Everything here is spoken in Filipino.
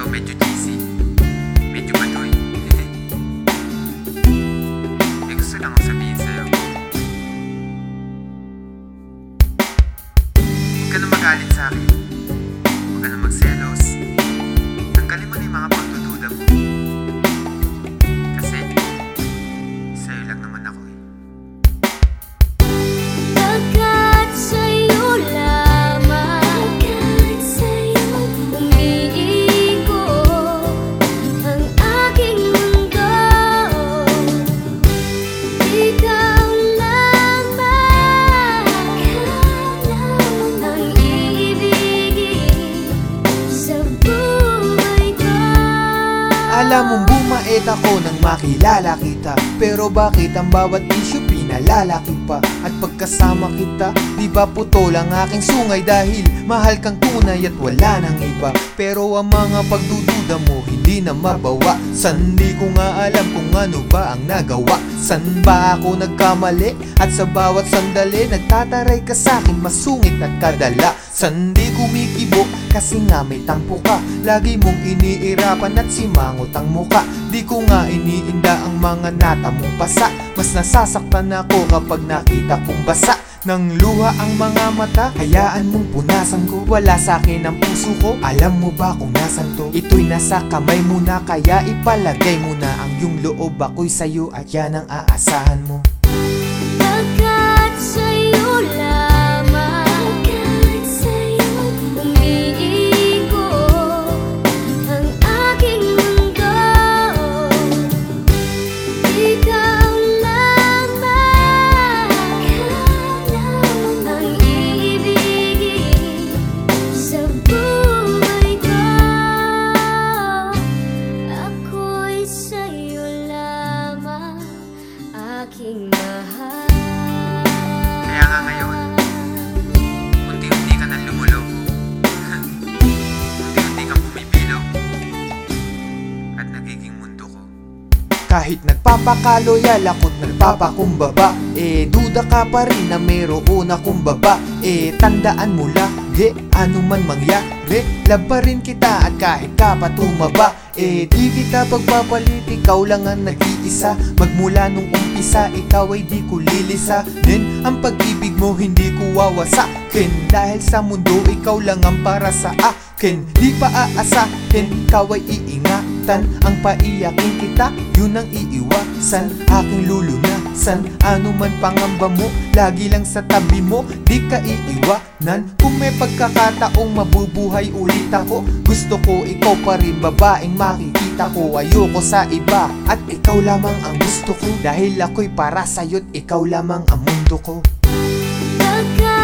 medyo cheesy, medyo baduy. May gusto lang akong sabihin sa'yo. Huwag ka na magalit sa'kin. Huwag ka na magselos. Tanggalin mo na yung mga pagdududa mo. Kasi sa'yo lang naman ako eh. Pagkat sa'yo lamang, pagkat sa'yo umiikot ang aking mundo. Ikaw lamang ang iibigin sa buhay ko. Alam mong bumait ako nang makilala kita, pero bakit ang bawat issue pinalalaki pa? At pagkasama kita, di ba putol ang aking sungay? Dahil mahal kang tunay at wala nang iba. Pero ang mga pagdududa mo hindi na mabawa. San di ko nga alam kung ano ba ang nagawa. San ba ako nagkamali? At sa bawat sandali nagtataray ka sa'kin, masungit at kadala. San di kumikibo kasi nga may tampo ka. Lagi mong iniirapan at simangot ang muka. Di ko nga iniinda ang mga natamong pasa. Mas nasasaktan ako kapag nakita kong basa ng luha ang mga mata. Hayaan mong punasan ko, wala sa'kin ang puso ko. Alam mo ba kung nasan to? Ito'y nasa kamay mo na, kaya ipalagay mo na ang iyong loob. Ako'y sa'yo at yan ang aasahan mo. Pagkat sa'yo lamang, pagkat sa'yo umiikot ang aking mundo. Ikaw lamang ang iibigin sa buhay ko. Ako'y sa'yo lamang, aking mahal. Kaya nga ngayon, unti-unti ka nang lumulog. Unti-unti kang bumibilog. At nagiging mundo ko. Kahit nagpapakaloyal ako't nagpapakumbaba, duda ka pa rin na mayroon akong baba. Tandaan mo lagi, ano man mangyari, love pa rin kita at kahit ka pa tumaba. Di kita pagpapalit, ikaw lang ang nag-iisa. Magmula nung umpisa, ikaw ay di ko lilisanin. Ang pag-ibig mo hindi ko wawasakin, dahil sa mundo ikaw lang ang para sa akin. Di pa aasahin, ikaw ay iingatan. Ang paiyakin kita, yun ang iiwasan. Aking lulunasan, ano man pangamba mo, lagi lang sa tabi mo, di ka iiwanan. Kung may pagkakataong mabubuhay ulit ako, gusto ko ikaw pa rin, babaeng makikita ko. Ayoko sa iba, at ikaw lamang ang gusto ko. Dahil ako'y para sa'yo't ikaw lamang ang mundo ko. Pagkat